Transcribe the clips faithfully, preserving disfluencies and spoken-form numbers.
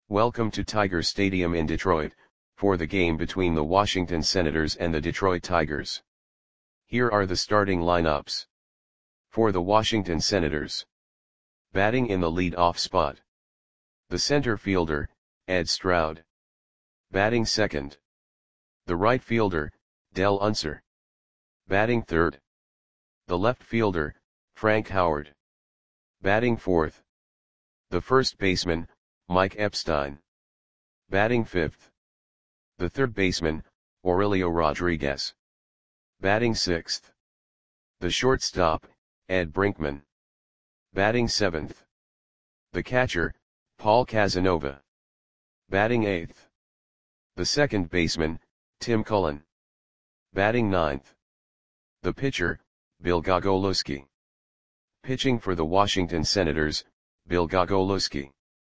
Welcome to Tiger Stadium in Detroit, for the game between the Washington Senators and the Detroit Tigers. Here are the starting lineups. For the Washington Senators. Batting in the lead-off spot. The center fielder, Ed Stroud. Batting second. The right fielder, Dell Unser. Batting third. The left fielder, Frank Howard. Batting fourth. The first baseman, Mike Epstein. Batting fifth. The third baseman, Aurelio Rodriguez. Batting sixth. The shortstop, Ed Brinkman. Batting seventh. The catcher, Paul Casanova. Batting eighth. The second baseman, Tim Cullen. Batting ninth. The pitcher, Bill Gogolewski. Pitching for the Washington Senators, Bill Gogolewski.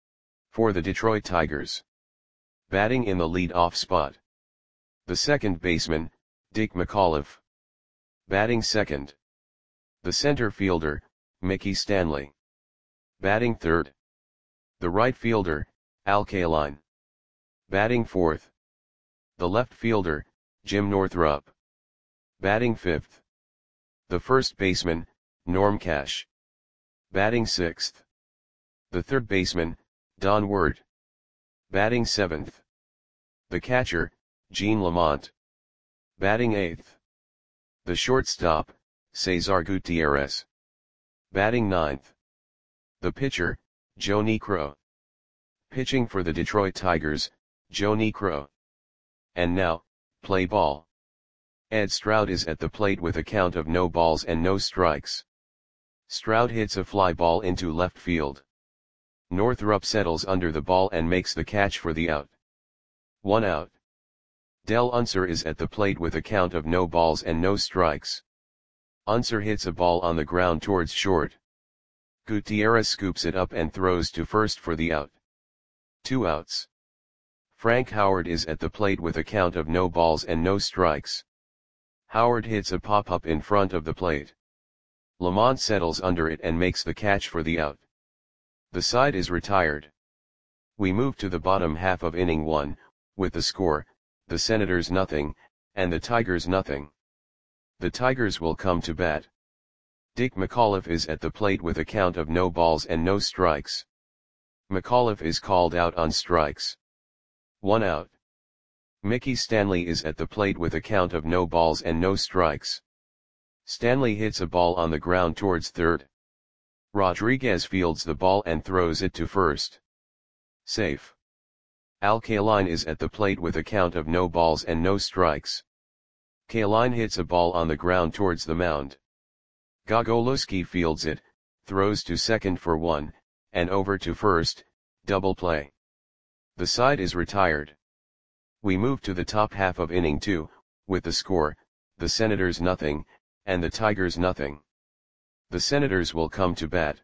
For the Detroit Tigers. Batting in the lead-off spot. The second baseman, Dick McAuliffe. Batting second. The center fielder, Mickey Stanley. Batting third. The right fielder, Al Kaline. Batting fourth. The left fielder, Jim Northrup. Batting fifth. The first baseman, Norm Cash. Batting sixth. The third baseman, Don Ward. Batting seventh. The catcher, Gene Lamont. Batting eighth. The shortstop, Cesar Gutierrez. Batting ninth. The pitcher, Joe Niekro. Pitching for the Detroit Tigers, Joe Niekro. And now, play ball. Ed Stroud is at the plate with a count of no balls and no strikes. Stroud hits a fly ball into left field. Northrup settles under the ball and makes the catch for the out. One out. Dell Unser is at the plate with a count of no balls and no strikes. Unser hits a ball on the ground towards short. Gutierrez scoops it up and throws to first for the out. Two outs. Frank Howard is at the plate with a count of no balls and no strikes. Howard hits a pop-up in front of the plate. Lamont settles under it and makes the catch for the out. The side is retired. We move to the bottom half of inning one, with the score, the Senators nothing, and the Tigers nothing. The Tigers will come to bat. Dick McAuliffe is at the plate with a count of no balls and no strikes. McAuliffe is called out on strikes. One out. Mickey Stanley is at the plate with a count of no balls and no strikes. Stanley hits a ball on the ground towards third. Rodriguez fields the ball and throws it to first. Safe. Al Kaline is at the plate with a count of no balls and no strikes. Kaline hits a ball on the ground towards the mound. Gogolewski fields it, throws to second for one, and over to first, double play. The side is retired. We move to the top half of inning two, with the score, the Senators nothing, and the Tigers nothing. The Senators will come to bat.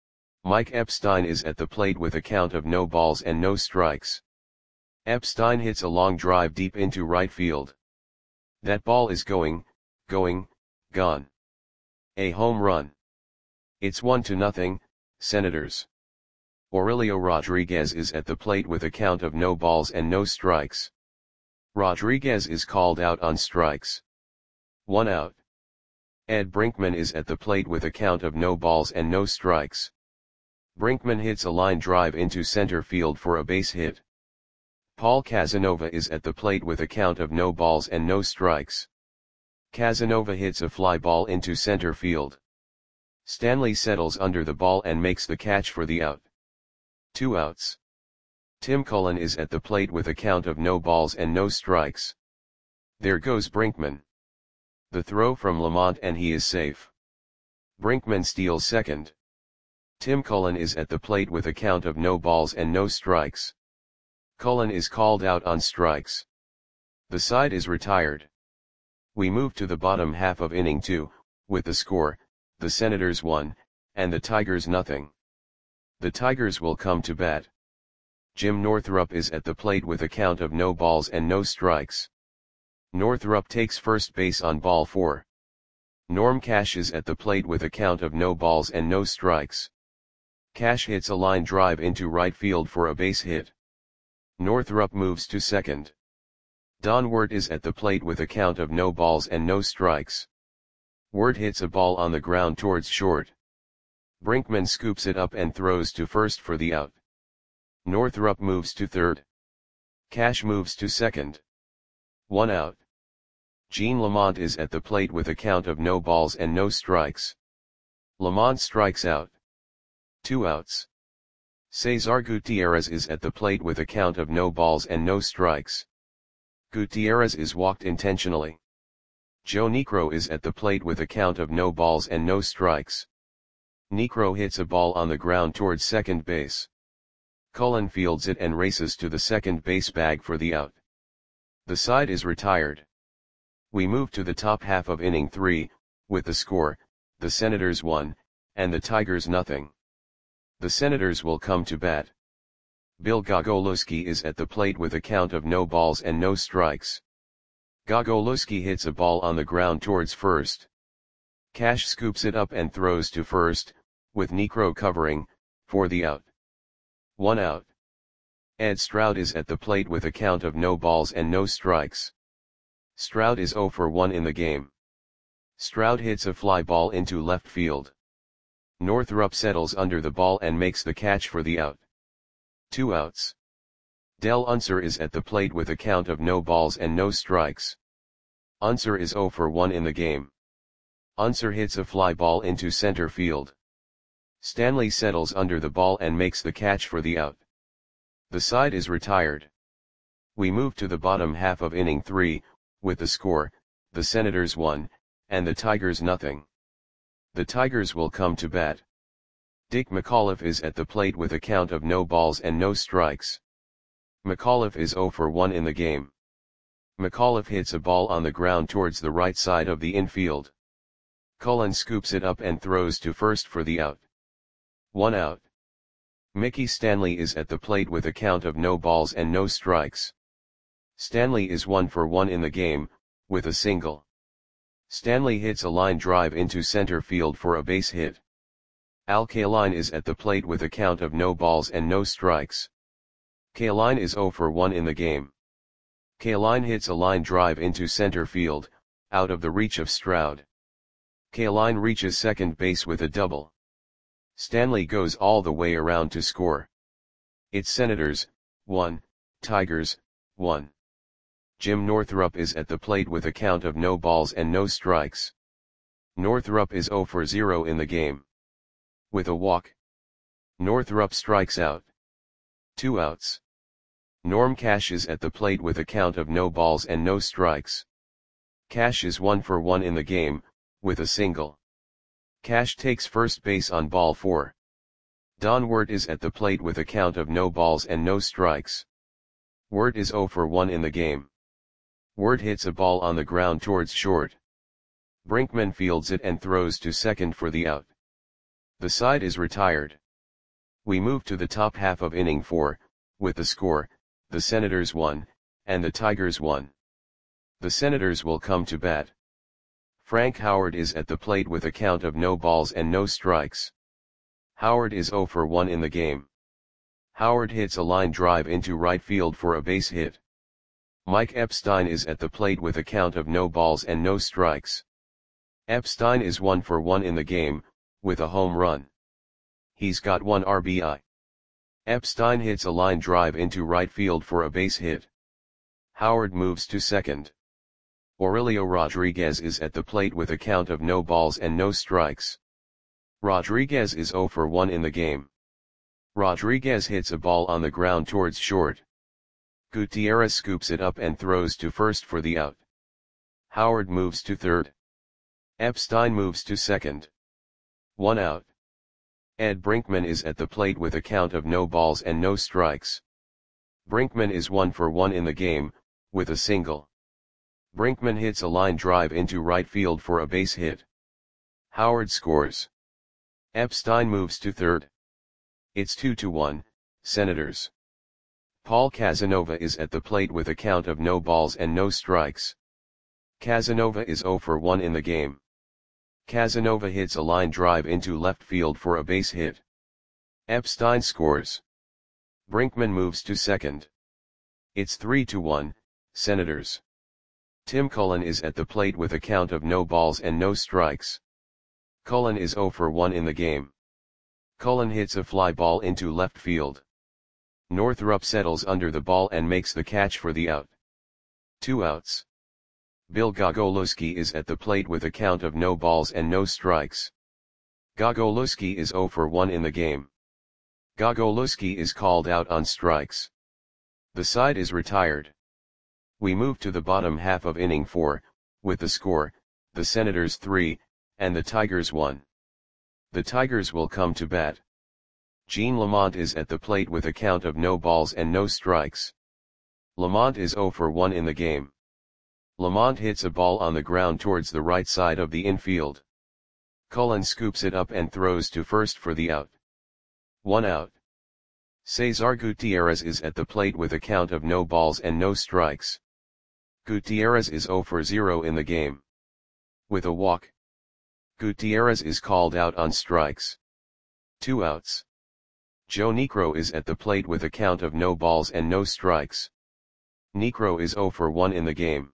Mike Epstein is at the plate with a count of no balls and no strikes. Epstein hits a long drive deep into right field. That ball is going, going, gone. A home run. It's one to nothing, Senators. Aurelio Rodriguez is at the plate with a count of no balls and no strikes. Rodriguez is called out on strikes. One out. Ed Brinkman is at the plate with a count of no balls and no strikes. Brinkman hits a line drive into center field for a base hit. Paul Casanova is at the plate with a count of no balls and no strikes. Casanova hits a fly ball into center field. Stanley settles under the ball and makes the catch for the out. Two outs. Tim Cullen is at the plate with a count of no balls and no strikes. There goes Brinkman. The throw from Lamont and he is safe. Brinkman steals second. Tim Cullen is at the plate with a count of no balls and no strikes. Cullen is called out on strikes. The side is retired. We move to the bottom half of inning two, with the score, the Senators one, and the Tigers nothing. The Tigers will come to bat. Jim Northrup is at the plate with a count of no balls and no strikes. Northrup takes first base on ball four. Norm Cash is at the plate with a count of no balls and no strikes. Cash hits a line drive into right field for a base hit. Northrup moves to second. Don Wert is at the plate with a count of no balls and no strikes. Wert hits a ball on the ground towards short. Brinkman scoops it up and throws to first for the out. Northrup moves to third. Cash moves to second. One out. Jean Lamont is at the plate with a count of no balls and no strikes. Lamont strikes out. Two outs. Cesar Gutierrez is at the plate with a count of no balls and no strikes. Gutierrez is walked intentionally. Joe Niekro is at the plate with a count of no balls and no strikes. Niekro hits a ball on the ground towards second base. Cullen fields it and races to the second base bag for the out. The side is retired. We move to the top half of inning three, with the score, the Senators one, and the Tigers nothing. The Senators will come to bat. Bill Gogolewski is at the plate with a count of no balls and no strikes. Gogolewski hits a ball on the ground towards first. Cash scoops it up and throws to first, with Niekro covering, for the out. One out. Ed Stroud is at the plate with a count of no balls and no strikes. Stroud is zero for one in the game. Stroud hits a fly ball into left field. Northrup settles under the ball and makes the catch for the out. Two outs. Del Unser is at the plate with a count of no balls and no strikes. Unser is zero for one in the game. Unser hits a fly ball into center field. Stanley settles under the ball and makes the catch for the out. The side is retired. We move to the bottom half of inning three, with the score, the Senators one, and the Tigers nothing. The Tigers will come to bat. Dick McAuliffe is at the plate with a count of no balls and no strikes. McAuliffe is zero for one in the game. McAuliffe hits a ball on the ground towards the right side of the infield. Cullen scoops it up and throws to first for the out. One out. Mickey Stanley is at the plate with a count of no balls and no strikes. Stanley is one for one in the game, with a single. Stanley hits a line drive into center field for a base hit. Al Kaline is at the plate with a count of no balls and no strikes. Kaline is zero for one in the game. Kaline hits a line drive into center field, out of the reach of Stroud. Kaline reaches second base with a double. Stanley goes all the way around to score. It's Senators, one, Tigers, one. Jim Northrup is at the plate with a count of no balls and no strikes. Northrup is zero for zero in the game. With a walk. Northrup strikes out. Two outs. Norm Cash is at the plate with a count of no balls and no strikes. Cash is one for one in the game, with a single. Cash takes first base on ball four. Don Wert is at the plate with a count of no balls and no strikes. Wert is zero for one in the game. Wert hits a ball on the ground towards short. Brinkman fields it and throws to second for the out. The side is retired. We move to the top half of inning four, with the score, the Senators one, and the Tigers one. The Senators will come to bat. Frank Howard is at the plate with a count of no balls and no strikes. Howard is zero for one in the game. Howard hits a line drive into right field for a base hit. Mike Epstein is at the plate with a count of no balls and no strikes. Epstein is one for one in the game, with a home run. He's got one R B I. Epstein hits a line drive into right field for a base hit. Howard moves to second. Aurelio Rodriguez is at the plate with a count of no balls and no strikes. Rodriguez is zero for one in the game. Rodriguez hits a ball on the ground towards short. Gutierrez scoops it up and throws to first for the out. Howard moves to third. Epstein moves to second. One out. Ed Brinkman is at the plate with a count of no balls and no strikes. Brinkman is one for one in the game, with a single. Brinkman hits a line drive into right field for a base hit. Howard scores. Epstein moves to third. It's two to one, Senators. Paul Casanova is at the plate with a count of no balls and no strikes. Casanova is zero for one in the game. Casanova hits a line drive into left field for a base hit. Epstein scores. Brinkman moves to second. It's three to one, Senators. Tim Cullen is at the plate with a count of no balls and no strikes. Cullen is zero for one in the game. Cullen hits a fly ball into left field. Northrup settles under the ball and makes the catch for the out. Two outs. Bill Gogolewski is at the plate with a count of no balls and no strikes. Gogolewski is zero for one in the game. Gogolewski is called out on strikes. The side is retired. We move to the bottom half of inning four, with the score, the Senators three, and the Tigers one. The Tigers will come to bat. Gene Lamont is at the plate with a count of no balls and no strikes. Lamont is zero for one in the game. Lamont hits a ball on the ground towards the right side of the infield. Cullen scoops it up and throws to first for the out. One out. Cesar Gutierrez is at the plate with a count of no balls and no strikes. Gutierrez is zero for zero in the game. With a walk, Gutierrez is called out on strikes. Two outs. Joe Niekro is at the plate with a count of no balls and no strikes. Niekro is zero for one in the game.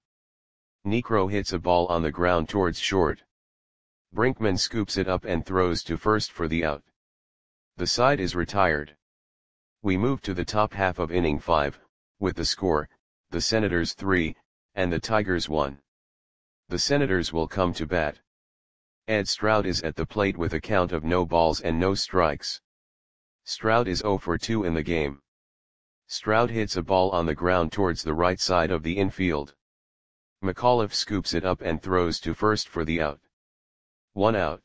Niekro hits a ball on the ground towards short. Brinkman scoops it up and throws to first for the out. The side is retired. We move to the top half of inning five, with the score, the Senators three, and the Tigers one. The Senators will come to bat. Ed Stroud is at the plate with a count of no balls and no strikes. Stroud is zero for two in the game. Stroud hits a ball on the ground towards the right side of the infield. McAuliffe scoops it up and throws to first for the out. One out.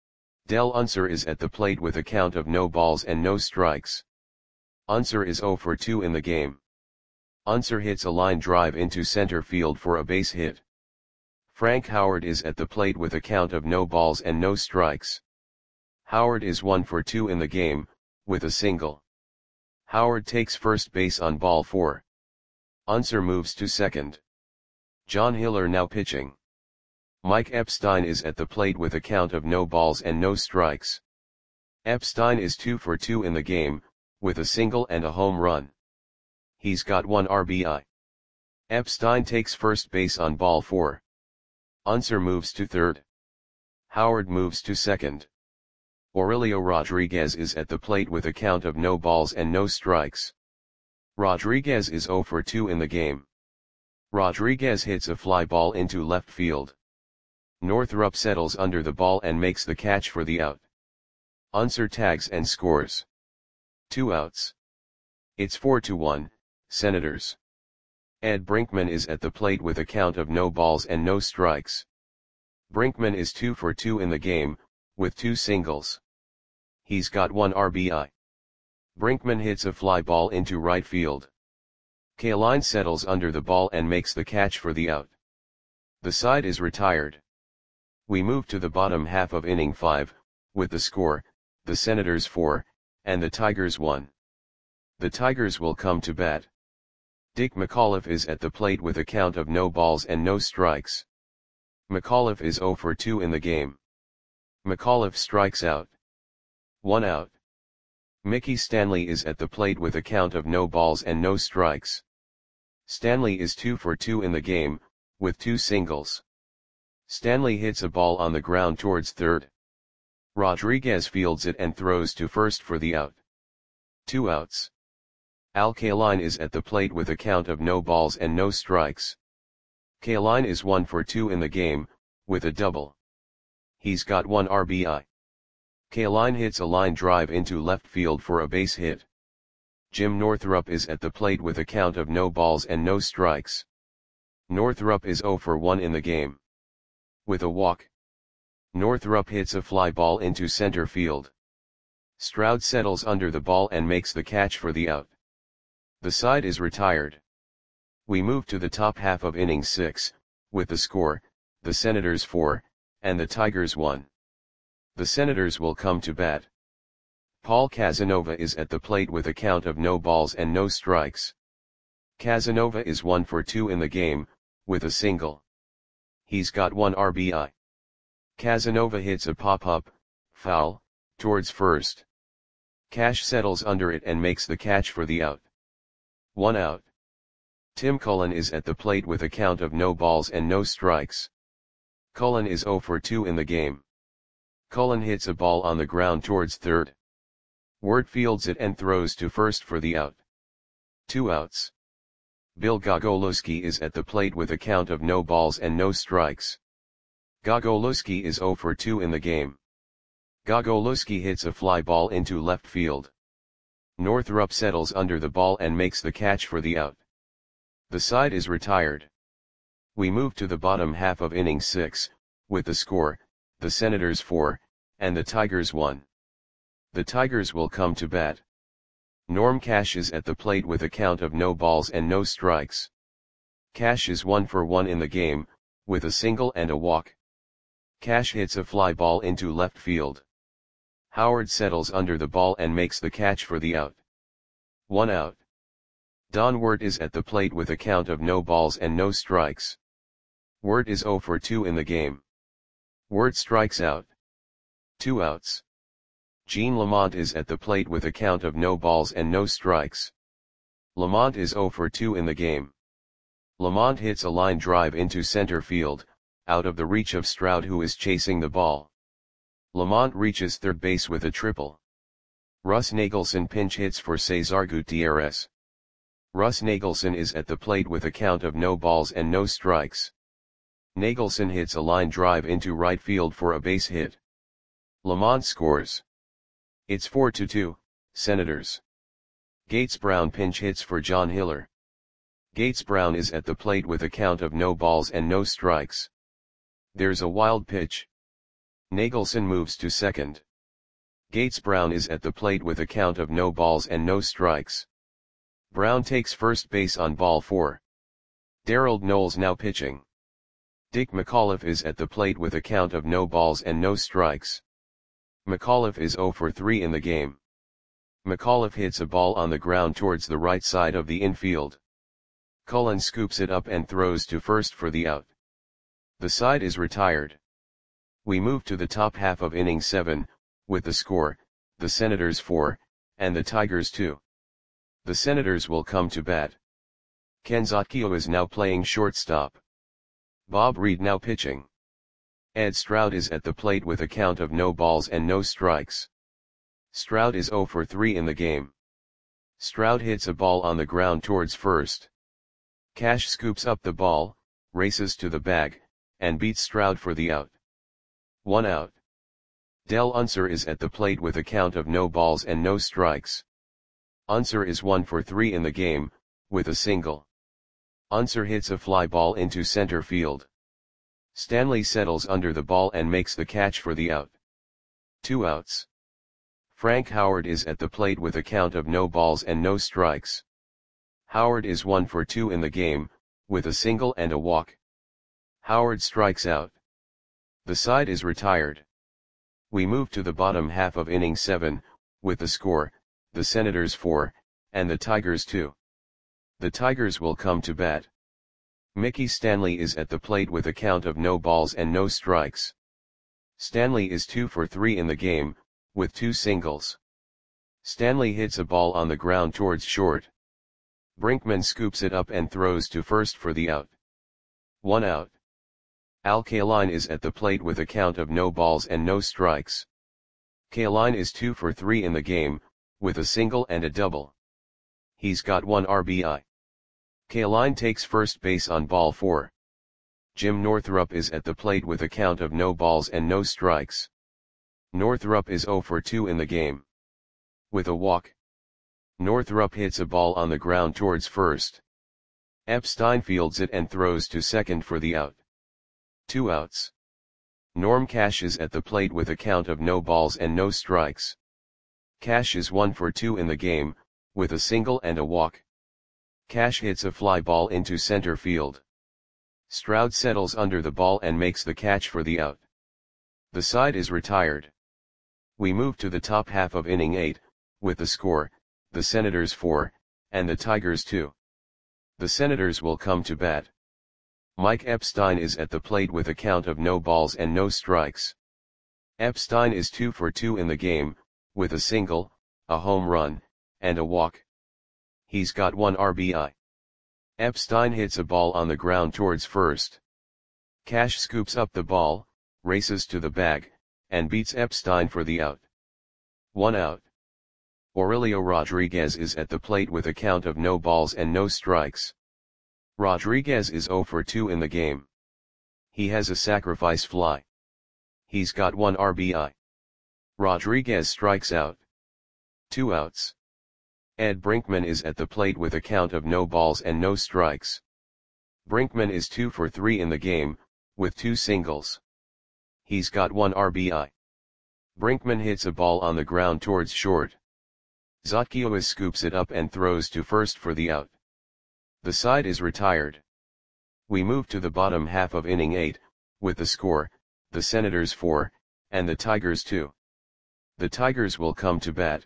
Del Unser is at the plate with a count of no balls and no strikes. Unser is zero for two in the game. Unser hits a line drive into center field for a base hit. Frank Howard is at the plate with a count of no balls and no strikes. Howard is one for two in the game, with a single. Howard takes first base on ball four. Unser moves to second. John Hiller now pitching. Mike Epstein is at the plate with a count of no balls and no strikes. Epstein is two for two in the game, with a single and a home run. He's got one R B I. Epstein takes first base on ball four. Unser moves to third. Howard moves to second. Aurelio Rodriguez is at the plate with a count of no balls and no strikes. Rodriguez is zero for two in the game. Rodriguez hits a fly ball into left field. Northrup settles under the ball and makes the catch for the out. Unser tags and scores. Two outs. It's four to one, Senators. Ed Brinkman is at the plate with a count of no balls and no strikes. Brinkman is two for two in the game, with two singles. He's got one R B I. Brinkman hits a fly ball into right field. Kaline settles under the ball and makes the catch for the out. The side is retired. We move to the bottom half of inning five, with the score, the Senators four, and the Tigers one. The Tigers will come to bat. Dick McAuliffe is at the plate with a count of no balls and no strikes. McAuliffe is zero for two in the game. McAuliffe strikes out. One out. Mickey Stanley is at the plate with a count of no balls and no strikes. Stanley is two for two in the game, with two singles. Stanley hits a ball on the ground towards third. Rodriguez fields it and throws to first for the out. Two outs. Al Kaline is at the plate with a count of no balls and no strikes. Kaline is one for two in the game, with a double. He's got one R B I. Kaline hits a line drive into left field for a base hit. Jim Northrup is at the plate with a count of no balls and no strikes. Northrup is zero for one in the game. With a walk, Northrup hits a fly ball into center field. Stroud settles under the ball and makes the catch for the out. The side is retired. We move to the top half of inning six, with the score, the Senators four, and the Tigers one. The Senators will come to bat. Paul Casanova is at the plate with a count of no balls and no strikes. Casanova is one for two in the game, with a single. He's got one R B I. Casanova hits a pop-up, foul, towards first. Cash settles under it and makes the catch for the out. One out. Tim Cullen is at the plate with a count of no balls and no strikes. Cullen is zero for two in the game. Cullen hits a ball on the ground towards third. Wirt fields it and throws to first for the out. Two outs. Bill Gogolewski is at the plate with a count of no balls and no strikes. Gogolewski is zero for two in the game. Gogolewski hits a fly ball into left field. Northrup settles under the ball and makes the catch for the out. The side is retired. We move to the bottom half of inning six, with the score, the Senators four, and the Tigers one. The Tigers will come to bat. Norm Cash is at the plate with a count of no balls and no strikes. Cash is one for one in the game, with a single and a walk. Cash hits a fly ball into left field. Howard settles under the ball and makes the catch for the out. One out. Don Wirt is at the plate with a count of no balls and no strikes. Wirt is zero for two in the game. Wirt strikes out. Two outs. Gene Lamont is at the plate with a count of no balls and no strikes. Lamont is zero for two in the game. Lamont hits a line drive into center field, out of the reach of Stroud, who is chasing the ball. Lamont reaches third base with a triple. Russ Nagelson pinch hits for Cesar Gutierrez. Russ Nagelson is at the plate with a count of no balls and no strikes. Nagelson hits a line drive into right field for a base hit. Lamont scores. It's four to two, Senators. Gates Brown pinch hits for John Hiller. Gates Brown is at the plate with a count of no balls and no strikes. There's a wild pitch. Nagelson moves to second. Gates Brown is at the plate with a count of no balls and no strikes. Brown takes first base on ball four. Darrell Knowles now pitching. Dick McAuliffe is at the plate with a count of no balls and no strikes. McAuliffe is zero for three in the game. McAuliffe hits a ball on the ground towards the right side of the infield. Cullen scoops it up and throws to first for the out. The side is retired. We move to the top half of inning seven, with the score, the Senators four, and the Tigers two. The Senators will come to bat. Ken Zotkio is now playing shortstop. Bob Reed now pitching. Ed Stroud is at the plate with a count of no balls and no strikes. Stroud is zero for three in the game. Stroud hits a ball on the ground towards first. Cash scoops up the ball, races to the bag, and beats Stroud for the out. One out. Del Unser is at the plate with a count of no balls and no strikes. Unser is one for three in the game, with a single. Unser hits a fly ball into center field. Stanley settles under the ball and makes the catch for the out. Two outs. Frank Howard is at the plate with a count of no balls and no strikes. Howard is one for two in the game, with a single and a walk. Howard strikes out. The side is retired. We move to the bottom half of inning seven, with the score, the Senators four, and the Tigers two. The Tigers will come to bat. Mickey Stanley is at the plate with a count of no balls and no strikes. Stanley is two for three in the game, with two singles. Stanley hits a ball on the ground towards short. Brinkman scoops it up and throws to first for the out. One out. Al Kaline is at the plate with a count of no balls and no strikes. Kaline is two for three in the game, with a single and a double. He's got one R B I. Kaline takes first base on ball four. Jim Northrup is at the plate with a count of no balls and no strikes. Northrup is zero for two in the game. With a walk. Northrup hits a ball on the ground towards first. Epstein fields it and throws to second for the out. Two outs. Norm Cash is at the plate with a count of no balls and no strikes. Cash is one for two in the game, with a single and a walk. Cash hits a fly ball into center field. Stroud settles under the ball and makes the catch for the out. The side is retired. We move to the top half of inning eight, with the score, the Senators four, and the Tigers two. The Senators will come to bat. Mike Epstein is at the plate with a count of no balls and no strikes. Epstein is two for two in the game, with a single, a home run, and a walk. He's got one R B I. Epstein hits a ball on the ground towards first. Cash scoops up the ball, races to the bag, and beats Epstein for the out. One out. Aurelio Rodriguez is at the plate with a count of no balls and no strikes. Rodriguez is zero for two in the game. He has a sacrifice fly. He's got one R B I. Rodriguez strikes out. Two outs. Ed Brinkman is at the plate with a count of no balls and no strikes. Brinkman is two for three in the game, with two singles. He's got one R B I. Brinkman hits a ball on the ground towards short. Zotkiewicz scoops it up and throws to first for the out. The side is retired. We move to the bottom half of inning eight, with the score, the Senators four, and the Tigers two. The Tigers will come to bat.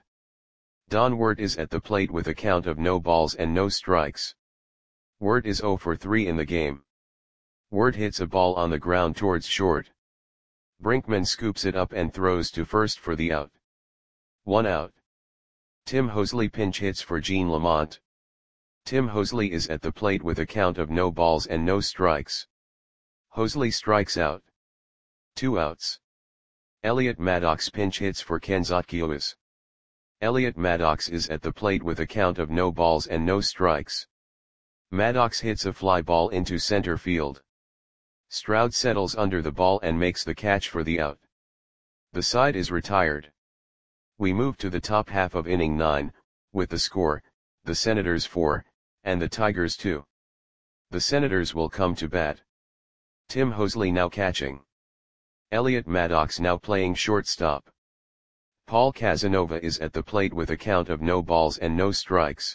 Don Wirt is at the plate with a count of no balls and no strikes. Wirt is zero for three in the game. Wirt hits a ball on the ground towards short. Brinkman scoops it up and throws to first for the out. One out. Tim Hosley pinch hits for Gene Lamont. Tim Hosley is at the plate with a count of no balls and no strikes. Hosley strikes out. Two outs. Elliot Maddox pinch hits for Ken Zotkiewicz. Elliot Maddox is at the plate with a count of no balls and no strikes. Maddox hits a fly ball into center field. Stroud settles under the ball and makes the catch for the out. The side is retired. We move to the top half of inning nine, with the score, the Senators four, and the Tigers two. The Senators will come to bat. Tim Hosley now catching. Elliot Maddox now playing shortstop. Paul Casanova is at the plate with a count of no balls and no strikes.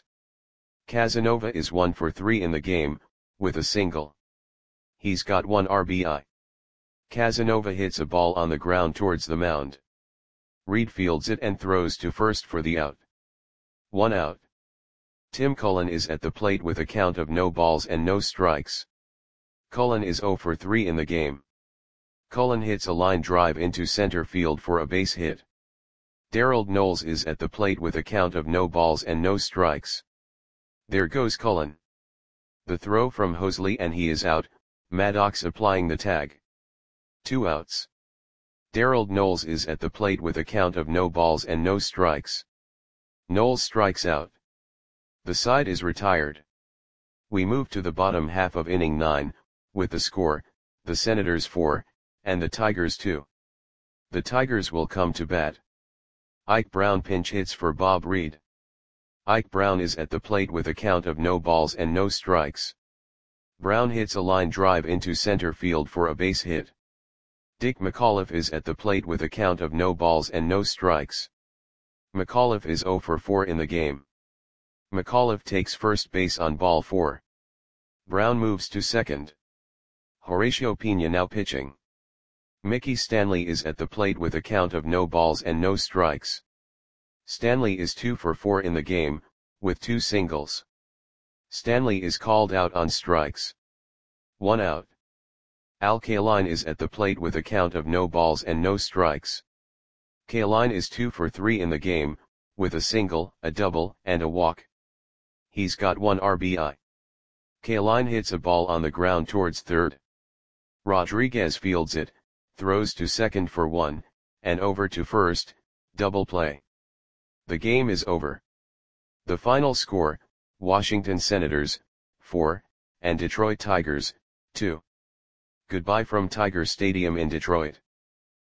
Casanova is one for three in the game, with a single. He's got one R B I. Casanova hits a ball on the ground towards the mound. Reed fields it and throws to first for the out. One out. Tim Cullen is at the plate with a count of no balls and no strikes. Cullen is zero for three in the game. Cullen hits a line drive into center field for a base hit. Darrell Knowles is at the plate with a count of no balls and no strikes. There goes Cullen. The throw from Hosley and he is out, Maddox applying the tag. Two outs. Darrell Knowles is at the plate with a count of no balls and no strikes. Knowles strikes out. The side is retired. We move to the bottom half of inning nine, with the score, the Senators four, and the Tigers two. The Tigers will come to bat. Ike Brown pinch hits for Bob Reed. Ike Brown is at the plate with a count of no balls and no strikes. Brown hits a line drive into center field for a base hit. Dick McAuliffe is at the plate with a count of no balls and no strikes. McAuliffe is zero for four in the game. McAuliffe takes first base on ball four. Brown moves to second. Horatio Pena now pitching. Mickey Stanley is at the plate with a count of no balls and no strikes. Stanley is two for four in the game, with two singles. Stanley is called out on strikes. One out. Al Kaline is at the plate with a count of no balls and no strikes. Kaline is two for three in the game, with a single, a double, and a walk. He's got one R B I. Kaline hits a ball on the ground towards third. Rodriguez fields it, throws to second for one, and over to first, double play. The game is over. The final score, Washington Senators, four, and Detroit Tigers, two. Goodbye from Tiger Stadium in Detroit.